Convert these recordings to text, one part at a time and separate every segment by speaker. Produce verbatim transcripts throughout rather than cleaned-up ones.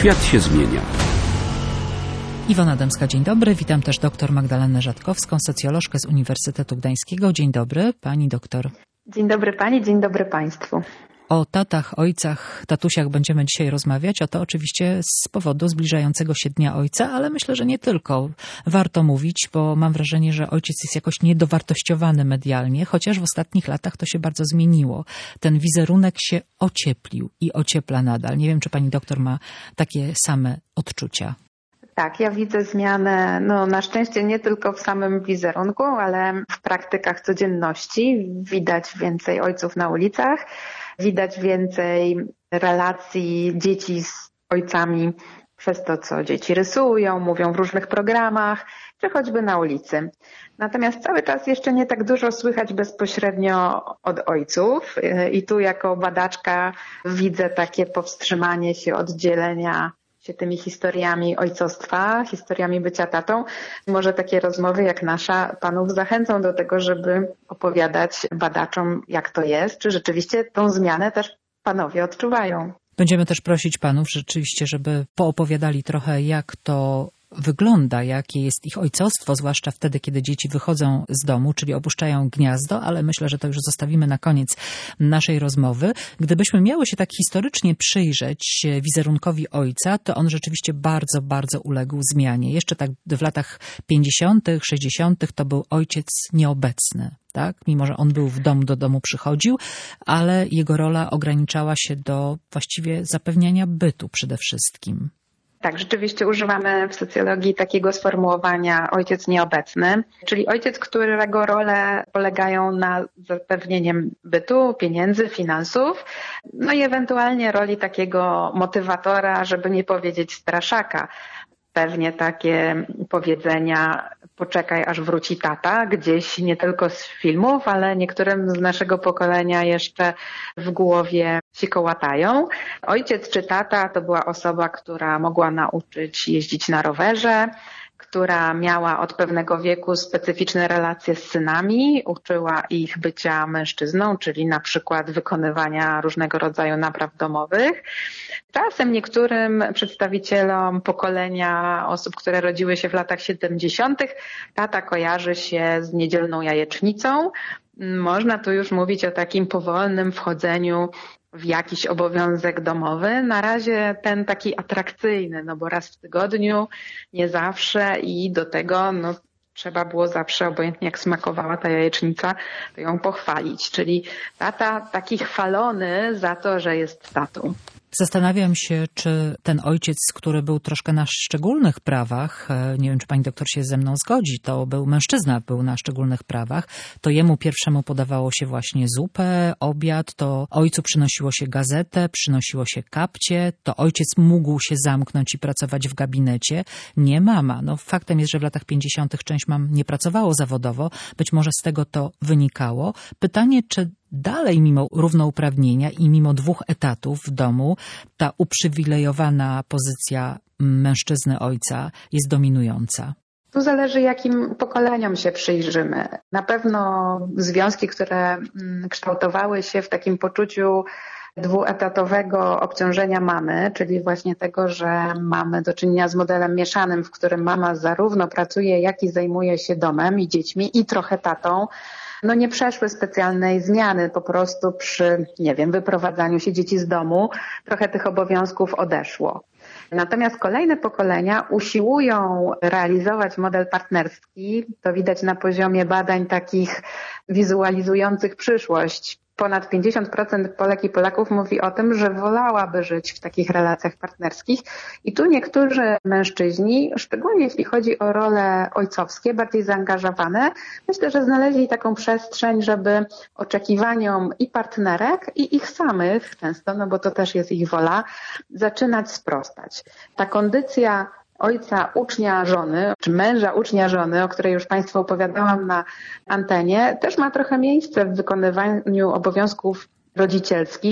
Speaker 1: Świat się zmienia.
Speaker 2: Iwona Dębska, dzień dobry. Witam też dr Magdalenę Rzadkowską, socjolożkę z Uniwersytetu Gdańskiego. Dzień dobry, pani doktor.
Speaker 3: Dzień dobry pani, dzień dobry państwu.
Speaker 2: O tatach, ojcach, tatusiach będziemy dzisiaj rozmawiać, a to oczywiście z powodu zbliżającego się Dnia Ojca, ale myślę, że nie tylko. Warto mówić, bo mam wrażenie, że ojciec jest jakoś niedowartościowany medialnie, chociaż w ostatnich latach to się bardzo zmieniło. Ten wizerunek się ocieplił i ociepla nadal. Nie wiem, czy pani doktor ma takie same odczucia.
Speaker 3: Tak, ja widzę zmianę, no na szczęście nie tylko w samym wizerunku, ale w praktykach codzienności. Widać więcej ojców na ulicach, widać więcej relacji dzieci z ojcami przez to, co dzieci rysują, mówią w różnych programach, czy choćby na ulicy. Natomiast cały czas jeszcze nie tak dużo słychać bezpośrednio od ojców i tu jako badaczka widzę takie powstrzymanie się, oddzielenia się tymi historiami ojcostwa, historiami bycia tatą. Może takie rozmowy jak nasza panów zachęcą do tego, żeby opowiadać badaczom, jak to jest, czy rzeczywiście tą zmianę też panowie odczuwają.
Speaker 2: Będziemy też prosić panów rzeczywiście, żeby poopowiadali trochę, jak to wygląda, jakie jest ich ojcostwo, zwłaszcza wtedy, kiedy dzieci wychodzą z domu, czyli opuszczają gniazdo, ale myślę, że to już zostawimy na koniec naszej rozmowy. Gdybyśmy miały się tak historycznie przyjrzeć wizerunkowi ojca, to on rzeczywiście bardzo, bardzo uległ zmianie. Jeszcze tak w latach pięćdziesiątych, sześćdziesiątych to był ojciec nieobecny. Tak? Mimo że on był w domu, do domu przychodził, ale jego rola ograniczała się do właściwie zapewniania bytu przede wszystkim.
Speaker 3: Tak, rzeczywiście używamy w socjologii takiego sformułowania ojciec nieobecny, czyli ojciec, którego role polegają na zapewnieniem bytu, pieniędzy, finansów, no i ewentualnie roli takiego motywatora, żeby nie powiedzieć straszaka. Pewnie takie powiedzenia poczekaj aż wróci tata, gdzieś nie tylko z filmów, ale niektórym z naszego pokolenia jeszcze w głowie się kołatają. Ojciec czy tata to była osoba, która mogła nauczyć jeździć na rowerze, która miała od pewnego wieku specyficzne relacje z synami, uczyła ich bycia mężczyzną, czyli na przykład wykonywania różnego rodzaju napraw domowych. Czasem niektórym przedstawicielom pokolenia osób, które rodziły się w latach siedemdziesiątych, tata kojarzy się z niedzielną jajecznicą. Można tu już mówić o takim powolnym wchodzeniu w jakiś obowiązek domowy. Na razie ten taki atrakcyjny, no bo raz w tygodniu, nie zawsze i do tego no trzeba było zawsze, obojętnie jak smakowała ta jajecznica, to ją pochwalić. Czyli tata taki chwalony za to, że jest tatą.
Speaker 2: Zastanawiam się, czy ten ojciec, który był troszkę na szczególnych prawach, nie wiem, czy pani doktor się ze mną zgodzi, to był mężczyzna, był na szczególnych prawach, to jemu pierwszemu podawało się właśnie zupę, obiad, to ojcu przynosiło się gazetę, przynosiło się kapcie, to ojciec mógł się zamknąć i pracować w gabinecie, nie mama. No faktem jest, że w latach pięćdziesiątych część mam nie pracowało zawodowo, być może z tego to wynikało. Pytanie, czy dalej mimo równouprawnienia i mimo dwóch etatów w domu ta uprzywilejowana pozycja mężczyzny ojca jest dominująca?
Speaker 3: Tu zależy, jakim pokoleniom się przyjrzymy. Na pewno związki, które kształtowały się w takim poczuciu dwuetatowego obciążenia mamy, czyli właśnie tego, że mamy do czynienia z modelem mieszanym, w którym mama zarówno pracuje, jak i zajmuje się domem i dziećmi i trochę tatą, no nie przeszły specjalnej zmiany, po prostu przy, nie wiem, wyprowadzaniu się dzieci z domu trochę tych obowiązków odeszło. Natomiast kolejne pokolenia usiłują realizować model partnerski, to widać na poziomie badań takich wizualizujących przyszłość. Ponad pięćdziesiąt procent Polek i Polaków mówi o tym, że wolałaby żyć w takich relacjach partnerskich i tu niektórzy mężczyźni, szczególnie jeśli chodzi o role ojcowskie, bardziej zaangażowane, myślę, że znaleźli taką przestrzeń, żeby oczekiwaniom i partnerek, i ich samych często, no bo to też jest ich wola, zaczynać sprostać. Ta kondycja ojca ucznia żony, czy męża ucznia żony, o której już Państwu opowiadałam na antenie, też ma trochę miejsce w wykonywaniu obowiązków rodzicielskich.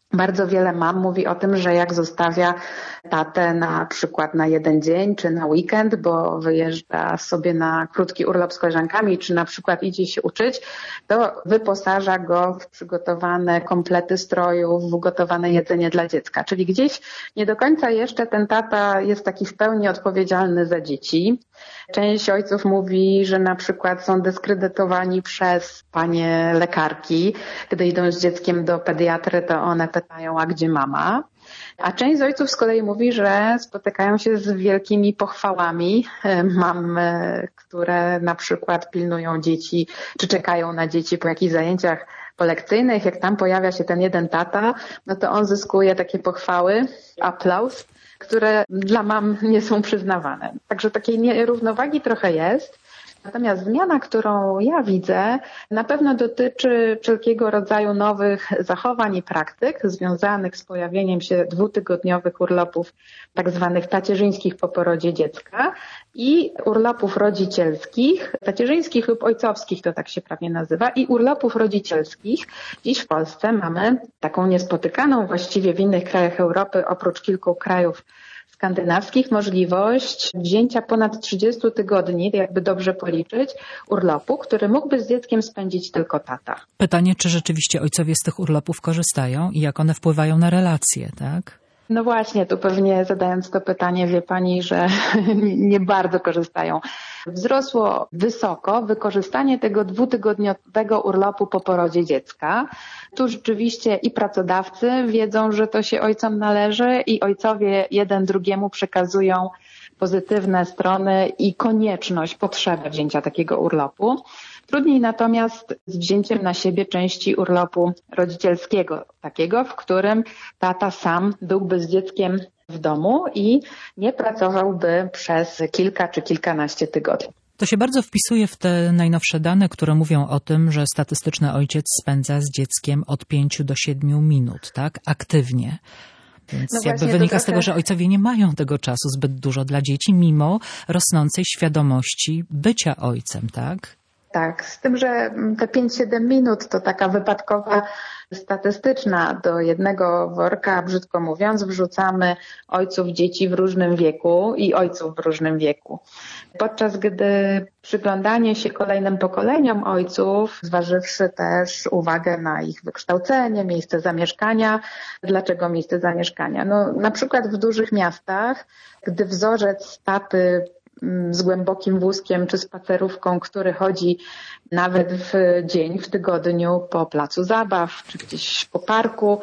Speaker 3: Bardzo wiele mam mówi o tym, że jak zostawia tatę na przykład na jeden dzień czy na weekend, bo wyjeżdża sobie na krótki urlop z koleżankami, czy na przykład idzie się uczyć, to wyposaża go w przygotowane komplety strojów, w ugotowane jedzenie dla dziecka. Czyli gdzieś nie do końca jeszcze ten tata jest taki w pełni odpowiedzialny za dzieci. Część ojców mówi, że na przykład są dyskredytowani przez panie lekarki. Gdy idą z dzieckiem do pediatry, to one pytają, a gdzie mama? A część z ojców z kolei mówi, że spotykają się z wielkimi pochwałami mam, które na przykład pilnują dzieci, czy czekają na dzieci po jakichś zajęciach polekcyjnych. Jak tam pojawia się ten jeden tata, no to on zyskuje takie pochwały, aplauz, które dla mam nie są przyznawane. Także takiej nierównowagi trochę jest. Natomiast zmiana, którą ja widzę, na pewno dotyczy wszelkiego rodzaju nowych zachowań i praktyk związanych z pojawieniem się dwutygodniowych urlopów tak zwanych tacierzyńskich po porodzie dziecka i urlopów rodzicielskich, tacierzyńskich lub ojcowskich, to tak się prawie nazywa, i urlopów rodzicielskich. Dziś w Polsce mamy taką niespotykaną właściwie w innych krajach Europy, oprócz kilku krajów skandynawskich, możliwość wzięcia ponad trzydziestu tygodni, jakby dobrze policzyć, urlopu, który mógłby z dzieckiem spędzić tylko tata.
Speaker 2: Pytanie, czy rzeczywiście ojcowie z tych urlopów korzystają i jak one wpływają na relacje, tak?
Speaker 3: No właśnie, tu pewnie zadając to pytanie, wie pani, że nie bardzo korzystają. Wzrosło wysoko wykorzystanie tego dwutygodniowego urlopu po porodzie dziecka. Tu rzeczywiście i pracodawcy wiedzą, że to się ojcom należy i ojcowie jeden drugiemu przekazują pozytywne strony i konieczność, potrzebę wzięcia takiego urlopu. Trudniej natomiast z wzięciem na siebie części urlopu rodzicielskiego, takiego, w którym tata sam byłby z dzieckiem w domu i nie pracowałby przez kilka czy kilkanaście tygodni.
Speaker 2: To się bardzo wpisuje w te najnowsze dane, które mówią o tym, że statystyczny ojciec spędza z dzieckiem od pięciu do siedmiu minut, tak, aktywnie. Więc no jakby wynika trochę z tego, że ojcowie nie mają tego czasu zbyt dużo dla dzieci, mimo rosnącej świadomości bycia ojcem, tak?
Speaker 3: Tak, z tym, że te pięć siedem minut to taka wypadkowa statystyczna. Do jednego worka, brzydko mówiąc, wrzucamy ojców dzieci w różnym wieku i ojców w różnym wieku. Podczas gdy przyglądanie się kolejnym pokoleniom ojców, zważywszy też uwagę na ich wykształcenie, miejsce zamieszkania. Dlaczego miejsce zamieszkania? No, na przykład w dużych miastach, gdy wzorzec taty z głębokim wózkiem czy spacerówką, który chodzi nawet w dzień, w tygodniu po placu zabaw czy gdzieś po parku,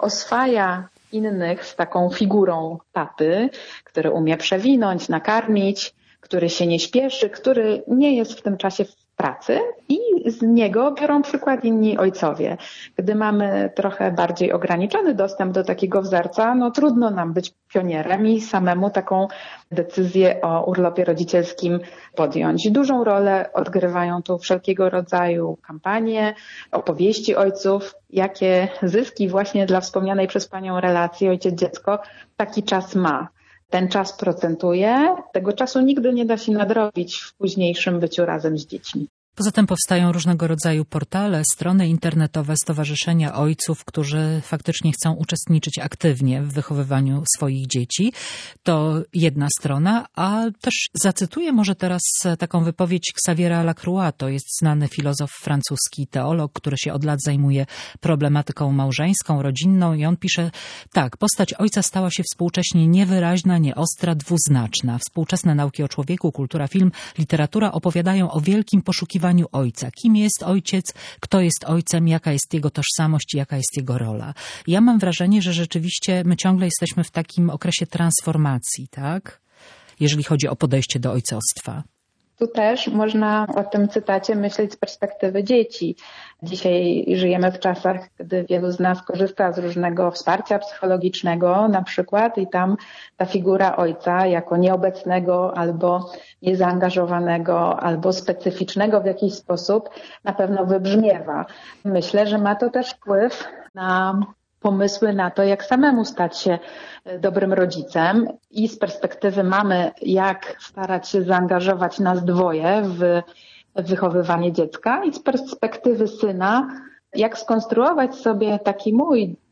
Speaker 3: oswaja innych z taką figurą taty, który umie przewinąć, nakarmić, który się nie śpieszy, który nie jest w tym czasie w pracy i z niego biorą przykład inni ojcowie. Gdy mamy trochę bardziej ograniczony dostęp do takiego wzorca, no trudno nam być pionierem i samemu taką decyzję o urlopie rodzicielskim podjąć. Dużą rolę odgrywają tu wszelkiego rodzaju kampanie, opowieści ojców, jakie zyski właśnie dla wspomnianej przez panią relacji ojciec-dziecko taki czas ma. Ten czas procentuje, tego czasu nigdy nie da się nadrobić w późniejszym byciu razem z dziećmi.
Speaker 2: Poza tym powstają różnego rodzaju portale, strony internetowe, stowarzyszenia ojców, którzy faktycznie chcą uczestniczyć aktywnie w wychowywaniu swoich dzieci. To jedna strona, a też zacytuję może teraz taką wypowiedź Xaviera Lacroix, to jest znany filozof francuski, teolog, który się od lat zajmuje problematyką małżeńską, rodzinną i on pisze tak, postać ojca stała się współcześnie niewyraźna, nieostra, dwuznaczna. Współczesne nauki o człowieku, kultura, film, literatura opowiadają o wielkim poszukiwaniu ojca. Kim jest ojciec, kto jest ojcem, jaka jest jego tożsamość i jaka jest jego rola. Ja mam wrażenie, że rzeczywiście my ciągle jesteśmy w takim okresie transformacji, tak? Jeżeli chodzi o podejście do ojcostwa.
Speaker 3: Tu też można o tym cytacie myśleć z perspektywy dzieci. Dzisiaj żyjemy w czasach, gdy wielu z nas korzysta z różnego wsparcia psychologicznego na przykład i tam ta figura ojca jako nieobecnego albo niezaangażowanego albo specyficznego w jakiś sposób na pewno wybrzmiewa. Myślę, że ma to też wpływ na pomysły na to, jak samemu stać się dobrym rodzicem i z perspektywy mamy, jak starać się zaangażować nas dwoje w wychowywanie dziecka i z perspektywy syna, jak skonstruować sobie taki mój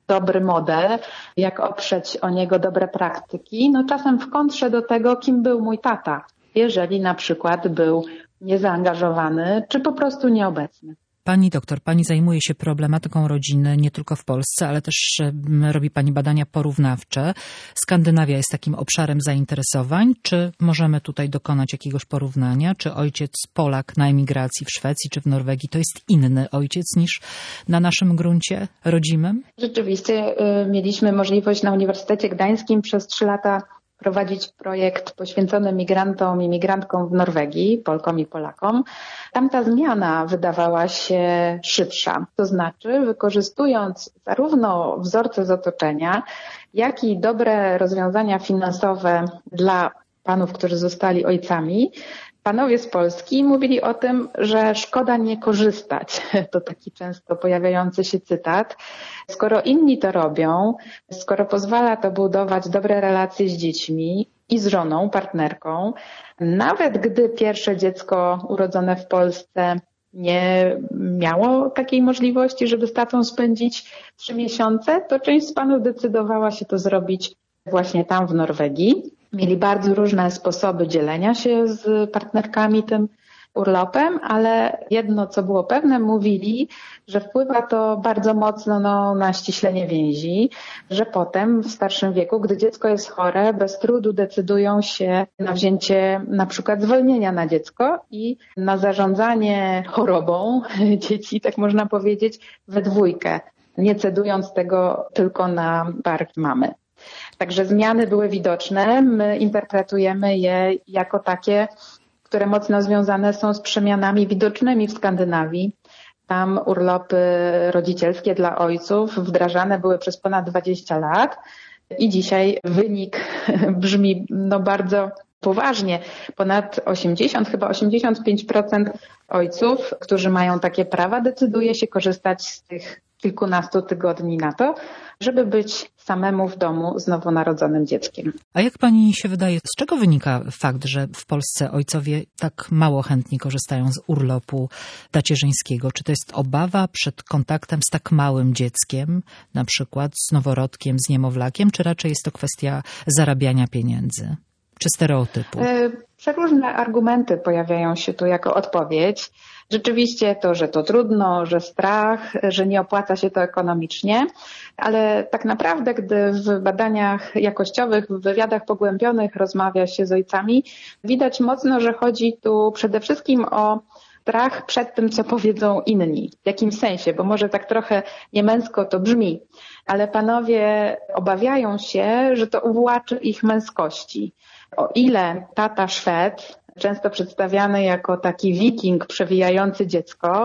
Speaker 3: dobry model, jak oprzeć o niego dobre praktyki, no czasem w kontrze do tego, kim był mój tata, jeżeli na przykład był niezaangażowany czy po prostu nieobecny.
Speaker 2: Pani doktor, pani zajmuje się problematyką rodziny nie tylko w Polsce, ale też robi pani badania porównawcze. Skandynawia jest takim obszarem zainteresowań. Czy możemy tutaj dokonać jakiegoś porównania? Czy ojciec Polak na emigracji w Szwecji czy w Norwegii to jest inny ojciec niż na naszym gruncie rodzimym?
Speaker 3: Rzeczywiście mieliśmy możliwość na Uniwersytecie Gdańskim przez trzy lata prowadzić projekt poświęcony migrantom i migrantkom w Norwegii, Polkom i Polakom. Tamta zmiana wydawała się szybsza. To znaczy, wykorzystując zarówno wzorce z otoczenia, jak i dobre rozwiązania finansowe dla panów, którzy zostali ojcami, panowie z Polski mówili o tym, że szkoda nie korzystać. To taki często pojawiający się cytat. Skoro inni to robią, skoro pozwala to budować dobre relacje z dziećmi i z żoną, partnerką, nawet gdy pierwsze dziecko urodzone w Polsce nie miało takiej możliwości, żeby z tatą spędzić trzy miesiące, to część z panów decydowała się to zrobić właśnie tam w Norwegii. Mieli bardzo różne sposoby dzielenia się z partnerkami tym urlopem, ale jedno, co było pewne, mówili, że wpływa to bardzo mocno no, na ściślenie więzi, że potem w starszym wieku, gdy dziecko jest chore, bez trudu decydują się na wzięcie na przykład zwolnienia na dziecko i na zarządzanie chorobą dzieci, tak można powiedzieć, we dwójkę, nie cedując tego tylko na bark mamy. Także zmiany były widoczne, my interpretujemy je jako takie, które mocno związane są z przemianami widocznymi w Skandynawii. Tam urlopy rodzicielskie dla ojców wdrażane były przez ponad dwadzieścia lat i dzisiaj wynik brzmi no bardzo poważnie. Ponad osiemdziesiąt, chyba osiemdziesiąt pięć procent ojców, którzy mają takie prawa, decyduje się korzystać z tych kilkunastu tygodni na to, żeby być samemu w domu z nowonarodzonym dzieckiem.
Speaker 2: A jak pani się wydaje, z czego wynika fakt, że w Polsce ojcowie tak mało chętnie korzystają z urlopu tacierzyńskiego? Czy to jest obawa przed kontaktem z tak małym dzieckiem, na przykład z noworodkiem, z niemowlakiem, czy raczej jest to kwestia zarabiania pieniędzy? Czy stereotypu?
Speaker 3: Przeróżne argumenty pojawiają się tu jako odpowiedź. Rzeczywiście to, że to trudno, że strach, że nie opłaca się to ekonomicznie, ale tak naprawdę, gdy w badaniach jakościowych, w wywiadach pogłębionych rozmawia się z ojcami, widać mocno, że chodzi tu przede wszystkim o strach przed tym, co powiedzą inni. W jakim sensie? Bo może tak trochę niemęsko to brzmi, ale panowie obawiają się, że to uwłaczy ich męskości. O ile tata Szwed, często przedstawiany jako taki wiking przewijający dziecko,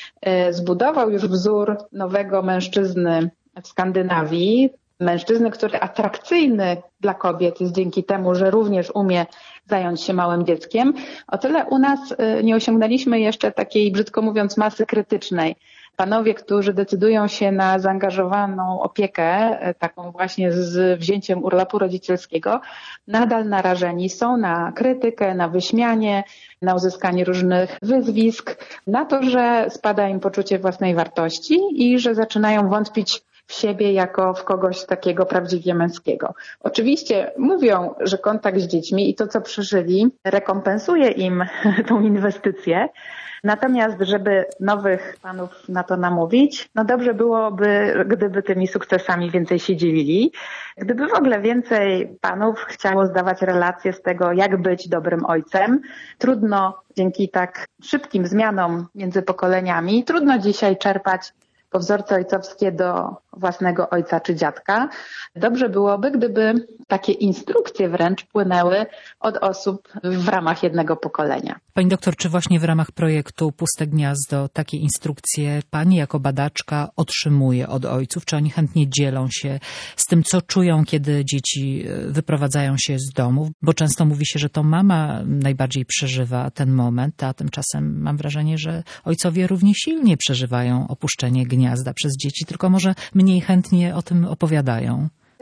Speaker 3: zbudował już wzór nowego mężczyzny w Skandynawii, mężczyzny, który atrakcyjny dla kobiet jest dzięki temu, że również umie zająć się małym dzieckiem, o tyle u nas nie osiągnęliśmy jeszcze takiej, brzydko mówiąc, masy krytycznej. Panowie, którzy decydują się na zaangażowaną opiekę, taką właśnie z wzięciem urlopu rodzicielskiego, nadal narażeni są na krytykę, na wyśmianie, na uzyskanie różnych wyzwisk, na to, że spada im poczucie własnej wartości i że zaczynają wątpić w siebie jako w kogoś takiego prawdziwie męskiego. Oczywiście mówią, że kontakt z dziećmi i to, co przeżyli, rekompensuje im tą inwestycję. Natomiast, żeby nowych panów na to namówić, no dobrze byłoby, gdyby tymi sukcesami więcej się dzielili. Gdyby w ogóle więcej panów chciało zdawać relacje z tego, jak być dobrym ojcem. Trudno dzięki tak szybkim zmianom między pokoleniami, trudno dzisiaj czerpać po wzorce ojcowskie do własnego ojca czy dziadka. Dobrze byłoby, gdyby takie instrukcje wręcz płynęły od osób w ramach jednego pokolenia.
Speaker 2: Pani doktor, czy właśnie w ramach projektu Puste Gniazdo takie instrukcje pani jako badaczka otrzymuje od ojców? Czy oni chętnie dzielą się z tym, co czują, kiedy dzieci wyprowadzają się z domów? Bo często mówi się, że to mama najbardziej przeżywa ten moment, a tymczasem mam wrażenie, że ojcowie równie silnie przeżywają opuszczenie gniazda przez dzieci, tylko może mniej chętnie o tym opowiadają.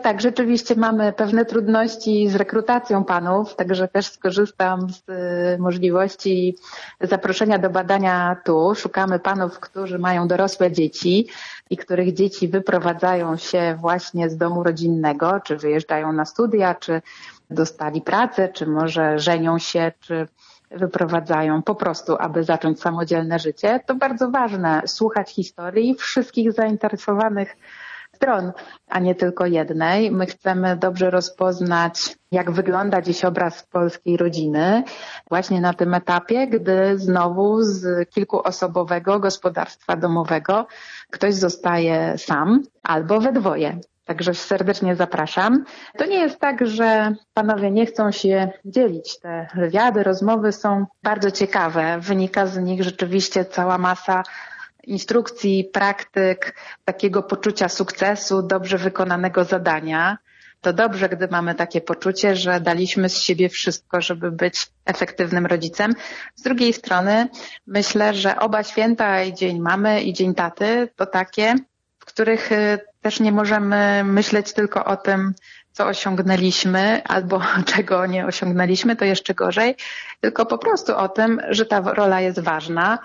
Speaker 3: Tak, rzeczywiście mamy pewne trudności z rekrutacją panów, także też skorzystam z możliwości zaproszenia do badania tu. Szukamy panów, którzy mają dorosłe dzieci i których dzieci wyprowadzają się właśnie z domu rodzinnego, czy wyjeżdżają na studia, czy dostali pracę, czy może żenią się, czy wyprowadzają po prostu, aby zacząć samodzielne życie. To bardzo ważne, słuchać historii wszystkich zainteresowanych stron, a nie tylko jednej. My chcemy dobrze rozpoznać, jak wygląda dziś obraz polskiej rodziny właśnie na tym etapie, gdy znowu z kilkuosobowego gospodarstwa domowego ktoś zostaje sam albo we dwoje. Także serdecznie zapraszam. To nie jest tak, że panowie nie chcą się dzielić. Te wywiady, rozmowy są bardzo ciekawe. Wynika z nich rzeczywiście cała masa instrukcji, praktyk, takiego poczucia sukcesu, dobrze wykonanego zadania. To dobrze, gdy mamy takie poczucie, że daliśmy z siebie wszystko, żeby być efektywnym rodzicem. Z drugiej strony myślę, że oba święta, i Dzień Mamy, i Dzień Taty, to takie, w których też nie możemy myśleć tylko o tym, co osiągnęliśmy albo czego nie osiągnęliśmy, to jeszcze gorzej, tylko po prostu o tym, że ta rola jest ważna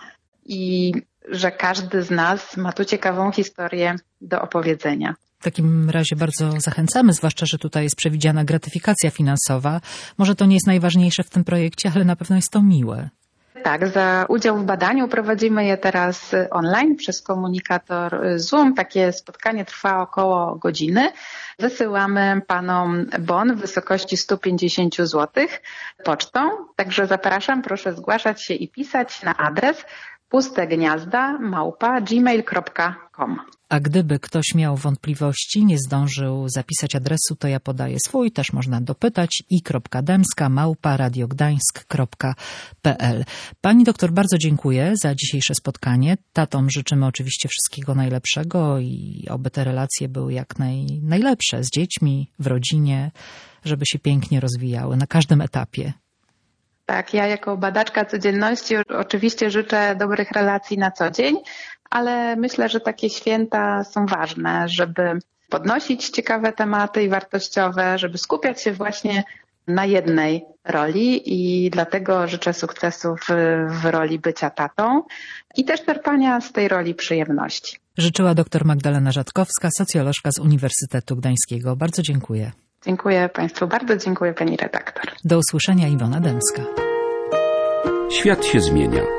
Speaker 3: i że każdy z nas ma tu ciekawą historię do opowiedzenia.
Speaker 2: W takim razie bardzo zachęcamy, zwłaszcza, że tutaj jest przewidziana gratyfikacja finansowa. Może to nie jest najważniejsze w tym projekcie, ale na pewno jest to miłe.
Speaker 3: Tak, za udział w badaniu prowadzimy je teraz online przez komunikator Zoom. Takie spotkanie trwa około godziny. Wysyłamy panom bon w wysokości sto pięćdziesiąt złotych pocztą. Także zapraszam, proszę zgłaszać się i pisać na adres pustegniazda małpa gmail kropka com.
Speaker 2: A gdyby ktoś miał wątpliwości, nie zdążył zapisać adresu, to ja podaję swój, też można dopytać i kropka demska małpa radiogdańsk kropka p l. Pani doktor, bardzo dziękuję za dzisiejsze spotkanie. Tatom życzymy oczywiście wszystkiego najlepszego i oby te relacje były jak naj, najlepsze z dziećmi, w rodzinie, żeby się pięknie rozwijały na każdym etapie.
Speaker 3: Tak, ja jako badaczka codzienności oczywiście życzę dobrych relacji na co dzień, ale myślę, że takie święta są ważne, żeby podnosić ciekawe tematy i wartościowe, żeby skupiać się właśnie na jednej roli i dlatego życzę sukcesu w, w roli bycia tatą i też czerpania z tej roli przyjemności.
Speaker 2: Życzyła dr Magdalena Rzadkowska, socjolożka z Uniwersytetu Gdańskiego. Bardzo dziękuję.
Speaker 3: Dziękuję Państwu bardzo, dziękuję Pani redaktor.
Speaker 2: Do usłyszenia, Iwona Dębska.
Speaker 1: Świat się zmienia.